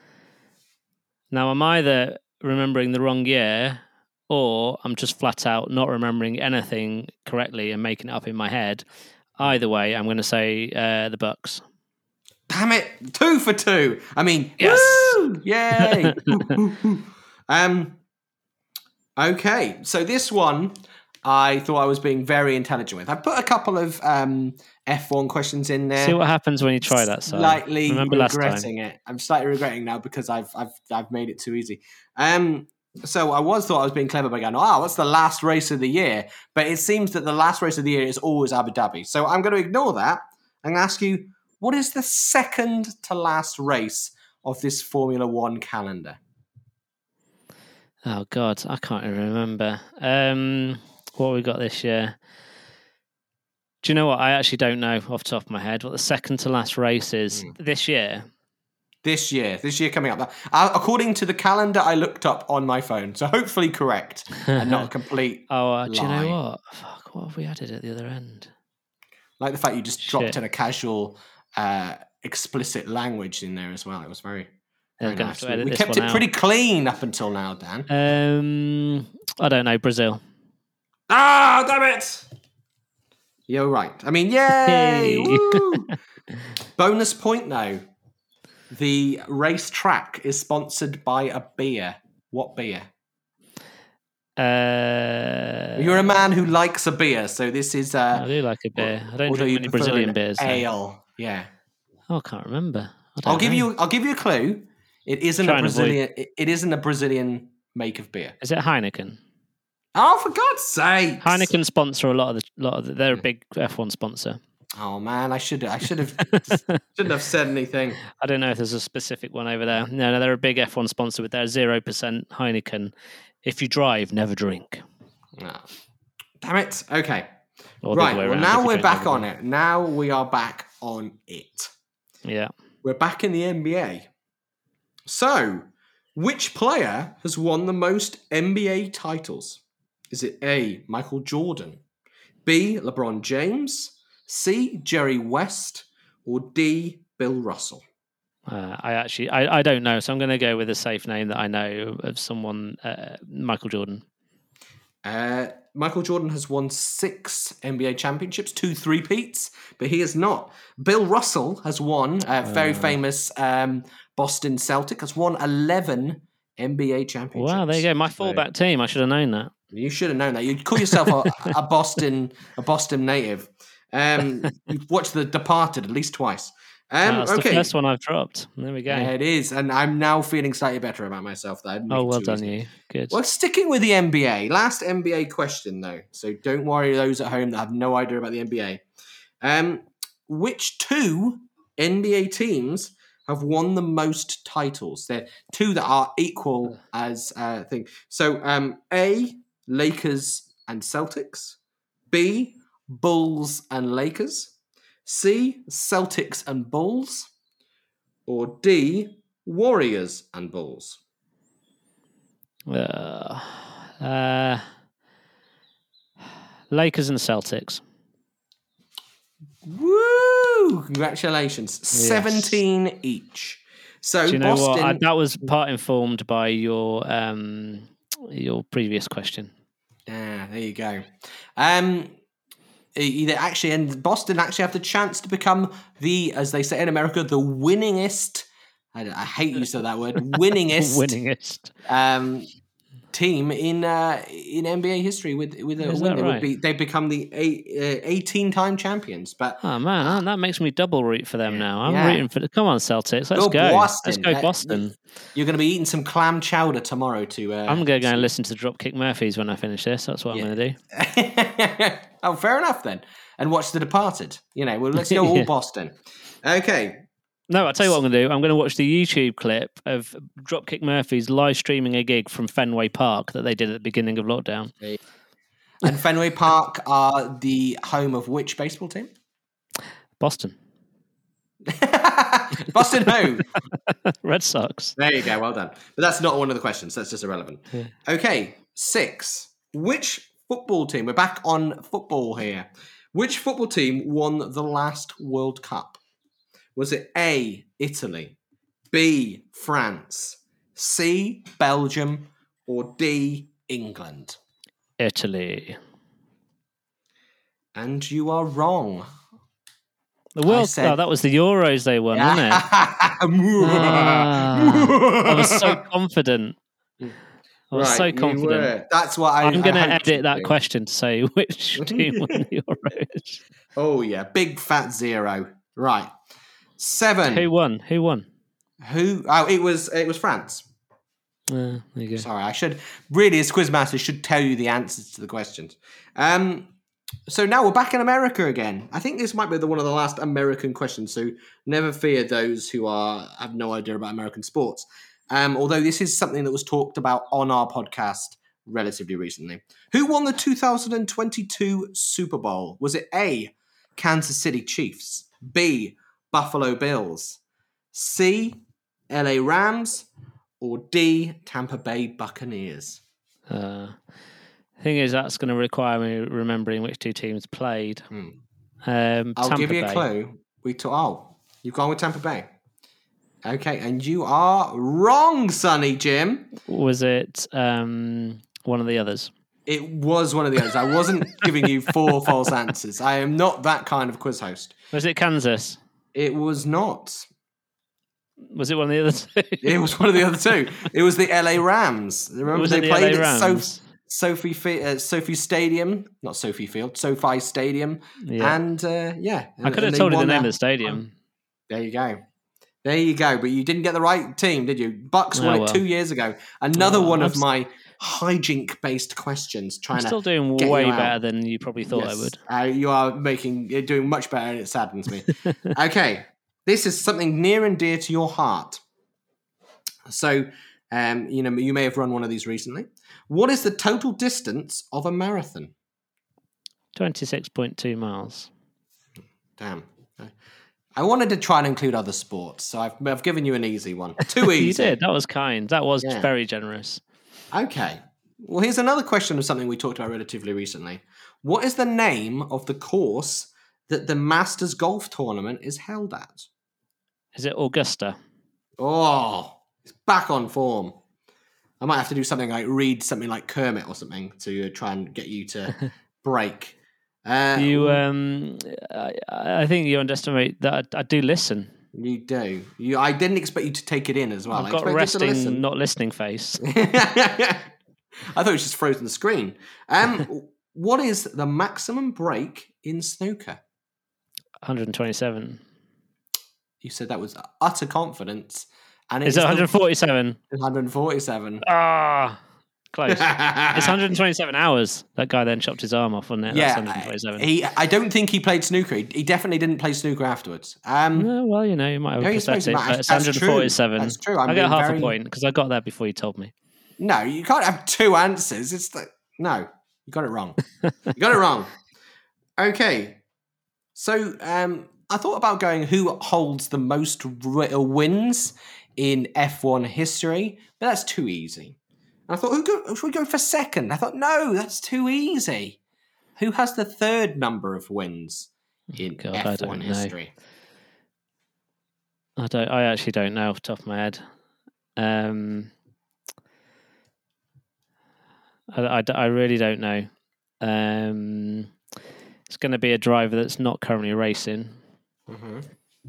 I'm either remembering the wrong year, or I'm just flat out not remembering anything correctly and making it up in my head. Either way, I'm going to say the Bucks. Damn it! 2 for 2. I mean, yes! Woo! Yay! Okay, so this one I thought I was being very intelligent with. I put a couple of F1 questions in there. See what happens when you try that. Slightly regretting it. I'm slightly regretting now because I've made it too easy. So I thought I was being clever by going, what's the last race of the year? But it seems that the last race of the year is always Abu Dhabi. So I'm going to ignore that and ask you, what is the second to last race of this Formula One calendar? Oh, God, I can't even remember. What have we got this year? Do you know what? I actually don't know off the top of my head what the second to last race is this year. This year coming up. According to the calendar I looked up on my phone, so hopefully correct and not a complete do you know lie. what? Fuck, what have we added at the other end? Like the fact you just dropped in a casual, explicit language in there as well. It was very nice. We kept it pretty clean up until now, Dan. I don't know, Brazil. Ah, damn it! You're right. I mean, yay! Woo! Bonus point, though. The race track is sponsored by a beer. What beer? You're a man who likes a beer, so this is... I do like a beer. I don't drink many Brazilian beers. Ale, yeah. Oh, I can't remember. I'll give you a clue. It isn't a Brazilian. It isn't a Brazilian make of beer. Is it Heineken? Oh, for God's sake! Heineken sponsor a lot of the. They're a big F1 sponsor. Oh man, I should have shouldn't have said anything. I don't know if there's a specific one over there. No, they're a big F1 sponsor with their 0% Heineken. If you drive, never drink. No. Damn it. Okay. Or right. Well, now we're back on it. Now we are back on it. Yeah. We're back in the NBA. So, which player has won the most NBA titles? Is it A, Michael Jordan, B, LeBron James, C, Jerry West, or D, Bill Russell? I don't know, so I'm going to go with a safe name that I know of someone, Michael Jordan. Michael Jordan has won 6 NBA championships, 2 three-peats, but he has not. Bill Russell has won, very famous Boston Celtic, has won 11 NBA championships. Wow, there you go. My fallback team. I should have known that. You should have known that. You'd call yourself a Boston native. You've watched The Departed at least twice. That's the first one I've dropped. There we go. Yeah, it is, and I'm now feeling slightly better about myself. Oh, well done, you. Good. Well, sticking with the NBA, last NBA question though, so don't worry those at home that have no idea about the NBA. Which 2 NBA teams have won the most titles? They're 2 that are equal as thing. So, A, Lakers and Celtics. B, Bulls and Lakers. C, Celtics and Bulls. Or D, Warriors and Bulls. Lakers and Celtics. Woo! Congratulations. Yes. 17 each. So do you know Boston... what? That was part informed by your previous question. Yeah, there you go. And Boston actually have the chance to become as they say in America, the winningest. I hate use of that word. Winningest team in NBA history with a win. Right? They become the 18-time champions. But oh man, that makes me double root for them now. I'm rooting for. Come on, Celtics, let's go. Boston. Let's go, Boston. You're going to be eating some clam chowder tomorrow too. I'm going to go and listen to Dropkick Murphys when I finish this. That's what I'm going to do. Oh, fair enough then. And watch The Departed. Let's go all Boston. Okay. No, I'll tell you what I'm going to do. I'm going to watch the YouTube clip of Dropkick Murphys live streaming a gig from Fenway Park that they did at the beginning of lockdown. And Fenway Park are the home of which baseball team? Boston. Boston who? Red Sox. There you go, well done. But that's not one of the questions. That's just irrelevant. Yeah. Okay, 6. Which football team? We're back on football here. Which football team won the last World Cup? Was it A, Italy, B, France, C, Belgium, or D, England? Italy. And you are wrong. The World Cup, that was the Euros they won, wasn't it? I was so confident. That's what I'm going to edit that question to say which team won the Euros. Oh, yeah. Big fat 0. Right. 7. Who won? Oh, it was France. There you go. Sorry, I should really, as Quizmaster, should tell you the answers to the questions. So now we're back in America again. I think this might be one of the last American questions. So never fear those who have no idea about American sports. Although this is something that was talked about on our podcast relatively recently. Who won the 2022 Super Bowl? Was it A, Kansas City Chiefs, B, Buffalo Bills, C, LA Rams, or D, Tampa Bay Buccaneers? Thing is, that's going to require me remembering which two teams played. I'll Tampa give you Bay. a clue. You've gone with Tampa Bay. Okay, and you are wrong, Sonny Jim. Was it one of the others? It was one of the others. I wasn't giving you 4 false answers. I am not that kind of quiz host. Was it Kansas? It was not. Was it one of the other two? It was one of the other two. It was the LA Rams. Remember Was they it the played LA at Rams? Sophie Stadium, not Sophie Field, SoFi Stadium, Yeah. and I could have told you the name of the stadium. There you go. But you didn't get the right team, did you? Bucks won it 2 years ago. Another one of my hijink-based questions. I'm still doing way better than you probably thought I would. You're doing much better, and it saddens me. Okay, this is something near and dear to your heart. So, you may have run one of these recently. What is the total distance of a marathon? 26.2 miles. Damn. I wanted to try and include other sports, so I've given you an easy one. Too easy. You did. That was kind. That was very generous. Okay. Well, here's another question of something we talked about relatively recently. What is the name of the course that the Masters Golf Tournament is held at? Is it Augusta? Oh, it's back on form. I might have to do something like read something like Kermit or something to try and get you to break. I think you underestimate that I do listen. You do. I didn't expect you to take it in as well. I've got resting, not listening face. I thought it was just frozen the screen. What is the maximum break in snooker? 127. You said that was utter confidence. And is it 147? 147. Ah, close. It's 127 hours. That guy then chopped his arm off, wasn't it? Yeah, that's 127. I don't think he played snooker. He definitely didn't play snooker afterwards. Well, you might have a pathetic, but it's 147. That's true. I get half a point because I got that before you told me. No, you can't have two answers. No, you got it wrong. You got it wrong. Okay. So I thought about going who holds the most wins in F1 history, but that's too easy. And I thought, should we go for second? I thought, no, that's too easy. Who has the third number of wins in F1 history? I actually don't know off the top of my head. I really don't know. It's going to be a driver that's not currently racing. Mm-hmm.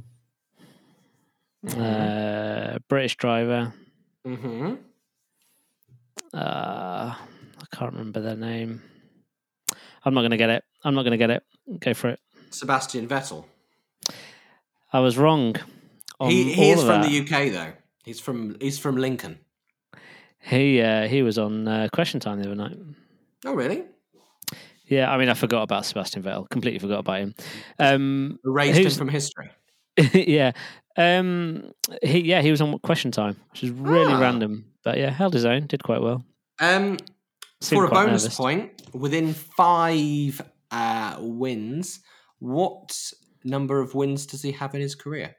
British driver. Mm-hmm. I can't remember their name. I'm not going to get it. Go for it. Sebastian Vettel. I was wrong. He is from the UK though. He's from Lincoln. He was on Question Time the other night. Oh really? Yeah, I mean I forgot about Sebastian Vettel. Completely forgot about him. Erased him from history. Yeah. He was on Question Time, which is really random. But yeah, held his own, did quite well. For a bonus point, within 5 wins, what number of wins does he have in his career?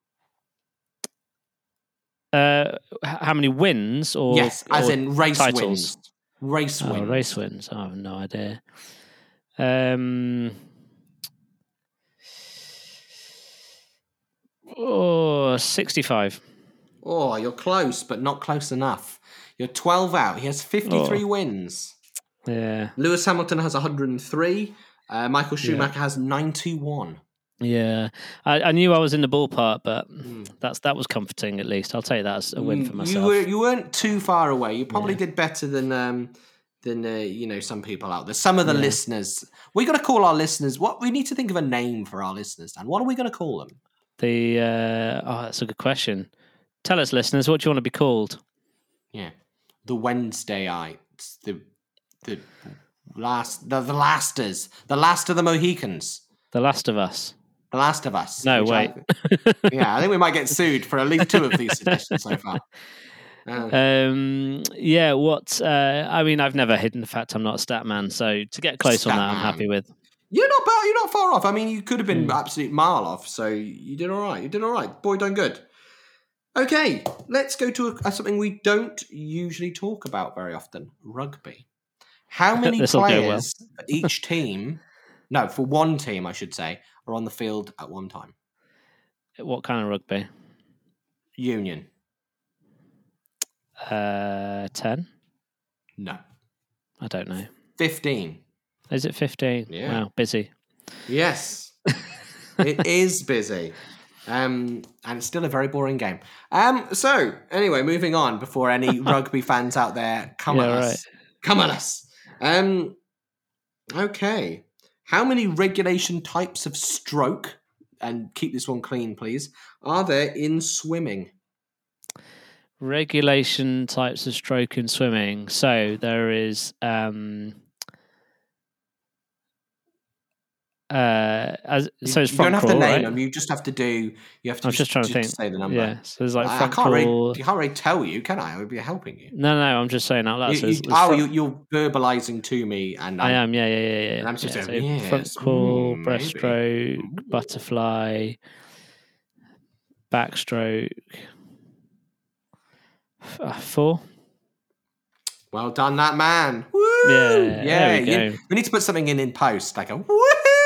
How many wins? Yes, as in race titles? wins. Race wins. Race wins. I have no idea. 65. Oh, you're close, but not close enough. You're 12 out. He has 53 wins. Yeah. Lewis Hamilton has 103. Michael Schumacher has 91. Yeah. I knew I was in the ballpark, but that was comforting at least. I'll take that as a win for myself. You weren't too far away. You probably did better than some people out there. Some of the listeners. We're going to call our listeners. We need to think of a name for our listeners, Dan. What are we going to call them? That's a good question. Tell us, listeners, what do you want to be called? Yeah, the Wednesdayites, the lasters, the last of the Mohicans, the Last of Us. The Last of Us. No, wait. I think we might get sued for at least 2 of these suggestions so far. I mean, I've never hidden the fact I'm not a stat man, so to get close on that, I'm happy with. You're not far off. I mean, you could have been absolute mile off, so you did all right. Boy, done good. Okay, let's go to something we don't usually talk about very often: rugby. How many This'll go well. players for each team? No, for one team, I should say, are on the field at one time. What kind of rugby? Union. 10? No. I don't know. 15. Is it 15? Yeah. Wow, busy. Yes, it is busy. And it's still a very boring game. So, anyway, moving on before any rugby fans out there come at us. Right. Come at us. Okay. How many regulation types of stroke, and keep this one clean, please, are there in swimming? Regulation types of stroke in swimming. So there is so it's You front don't have crawl, to name right? them. You just have to do. You have to. I was just trying to think. Say the number. Yeah, so there's like I front can't crawl. really. Can't really tell you, can I? I would be helping you. No, I'm just saying out loud. You're verbalizing to me, and I am. Yeah. And I'm just yeah, saying, so yes, front crawl, maybe. breaststroke, Ooh. butterfly, backstroke. 4. Well done, that man. Woo! Yeah, there we go. We need to put something in post, like a woo.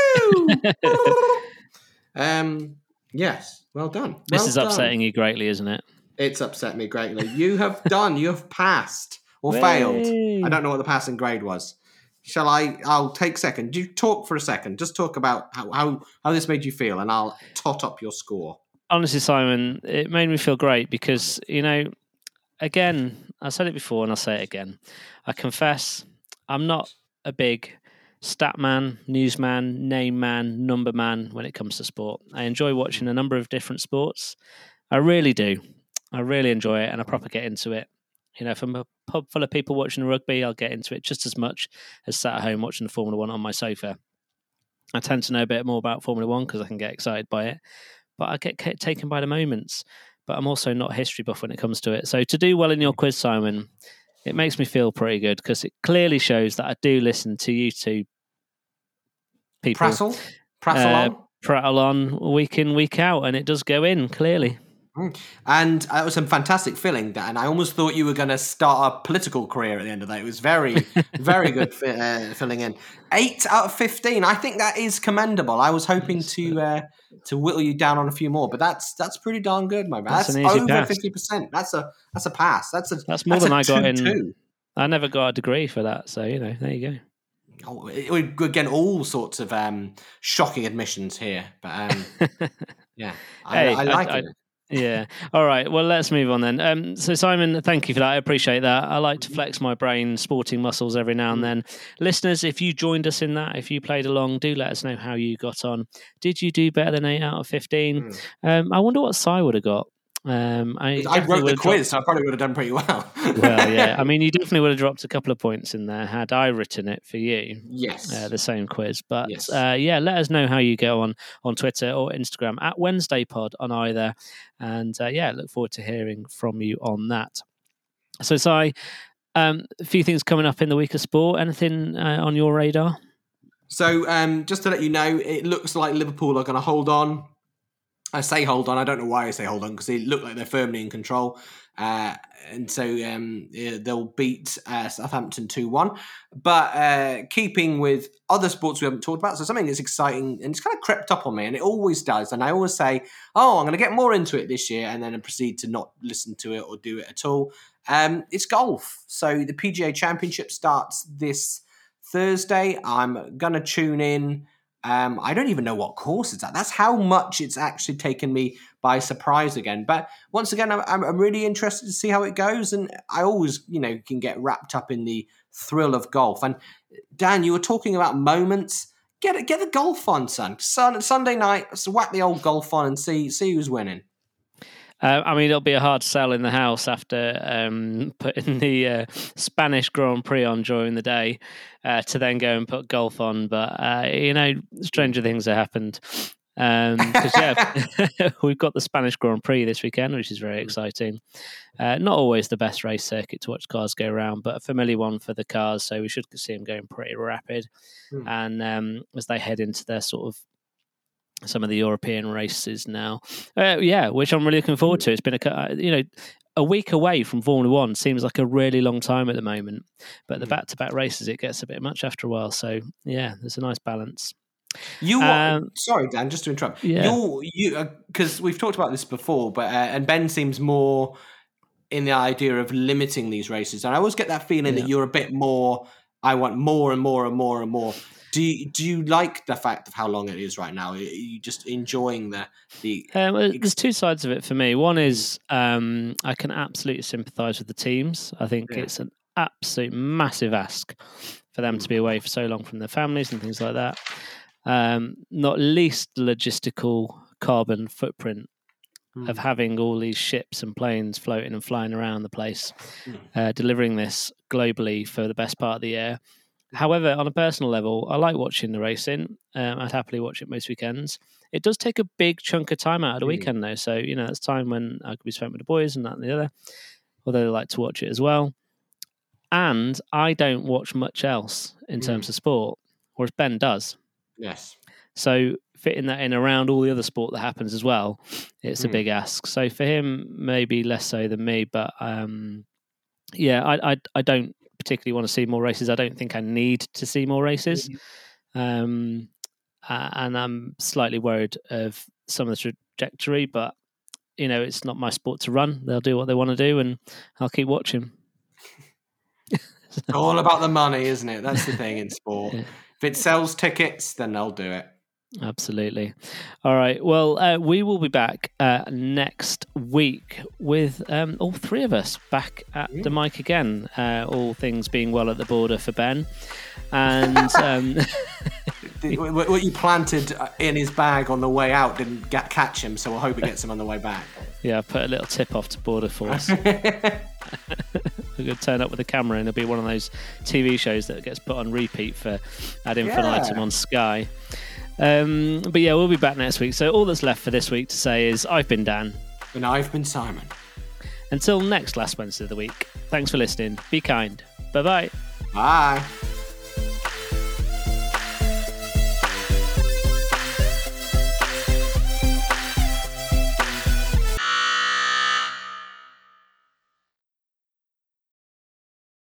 Yes, well done. This is upsetting you greatly, isn't it? It's upset me greatly. You have done. You have passed or failed. I don't know what the passing grade was. Shall I? I'll take second. You talk for a second. Just talk about how this made you feel, and I'll tot up your score. Honestly, Simon, it made me feel great because, again, I said it before and I'll say it again. I confess I'm not a big stat man, newsman, name man, number man when it comes to sport. I enjoy watching a number of different sports. I really do. I really enjoy it and I proper get into it. If I'm a pub full of people watching rugby, I'll get into it just as much as sat at home watching the Formula One on my sofa. I tend to know a bit more about Formula One because I can get excited by it, but I get taken by the moments. But I'm also not a history buff when it comes to it. So to do well in your quiz, Simon, it makes me feel pretty good because it clearly shows that I do listen to you two people. Prattle on week in, week out, and it does go in, clearly. And that was some fantastic filling, Dan. I almost thought you were going to start a political career at the end of that. It was very, very good filling in. 8 out of 15. I think that is commendable. I was hoping to whittle you down on a few more, but that's pretty darn good, my man. That's over 50%. That's a pass. That's more than I got in. 2. I never got a degree for that, so there you go. We're getting all sorts of shocking admissions here, but yeah, I like it. Yeah. All right. Well, let's move on then. So, Simon, thank you for that. I appreciate that. I like to flex my brain sporting muscles every now and then. Listeners, if you joined us in that, if you played along, do let us know how you got on. Did you do better than 8 out of 15? I wonder what Si would have got. I wrote the quiz, so I probably would have done pretty well. Well, yeah. I mean, you definitely would have dropped a couple of points in there had I written it for you. Yes. The same quiz. But yes. Let us know how you go on Twitter or Instagram at WednesdayPod on either. And look forward to hearing from you on that. So, Si, a few things coming up in the week of sport. Anything on your radar? So, just to let you know, it looks like Liverpool are going to hold on. I say hold on. I don't know why I say hold on because they look like they're firmly in control. And so they'll beat Southampton 2-1. But keeping with other sports we haven't talked about, so something that's exciting and it's kind of crept up on me, and it always does. And I always say, I'm going to get more into it this year, and then I proceed to not listen to it or do it at all. It's golf. So the PGA Championship starts this Thursday. I'm going to tune in. I don't even know what course it's at. That's how much it's actually taken me by surprise again. But once again, I'm really interested to see how it goes. And I always, can get wrapped up in the thrill of golf. And Dan, you were talking about moments. Get the golf on, son. Sunday night, so whack the old golf on and see who's winning. It'll be a hard sell in the house after putting the Spanish Grand Prix on during the day to then go and put golf on. But, stranger things have happened. Because, we've got the Spanish Grand Prix this weekend, which is very exciting. Not always the best race circuit to watch cars go around, but a familiar one for the cars. So we should see them going pretty rapid. And as they head into their sort of some of the European races now. Which I'm really looking forward to. It's been a week away from Formula One seems like a really long time at the moment, but the back-to-back races, it gets a bit much after a while. So yeah, there's a nice balance. Sorry, Dan, just to interrupt. Yeah. You because we've talked about this before, but and Ben seems more in the idea of limiting these races, and I always get that feeling that you're a bit more. I want more and more and more and more. Do you like the fact of how long it is right now? Are you just enjoying the? There's two sides of it for me. One is I can absolutely sympathise with the teams. I think it's an absolute massive ask for them to be away for so long from their families and things like that. Not least the logistical carbon footprint of having all these ships and planes floating and flying around the place, delivering this globally for the best part of the year. However, on a personal level, I like watching the racing. I'd happily watch it most weekends. It does take a big chunk of time out of the weekend, though. So, it's time when I could be spent with the boys and that and the other, although they like to watch it as well. And I don't watch much else in terms of sport, whereas Ben does. Yes. So fitting that in around all the other sport that happens as well, it's a big ask. So for him, maybe less so than me, but I don't particularly want to see more races. I don't think I need to see more races. And I'm slightly worried of some of the trajectory, but it's not my sport to run. They'll do what they want to do and I'll keep watching. It's all about the money, isn't it? That's the thing in sport. Yeah. If it sells tickets, then they'll do it. Absolutely. All right. Well, we will be back next week with all three of us back at the mic again. All things being well at the border for Ben. And what you planted in his bag on the way out didn't catch him, so we'll hope it gets him on the way back. Yeah, I put a little tip off to Border Force. We're going to turn up with a camera and it'll be one of those TV shows that gets put on repeat for ad infinitum on Sky. But yeah, we'll be back next week. So all that's left for this week to say is I've been Dan. And I've been Simon. Until next last Wednesday of the week. Thanks for listening. Be kind. Bye-bye. Bye.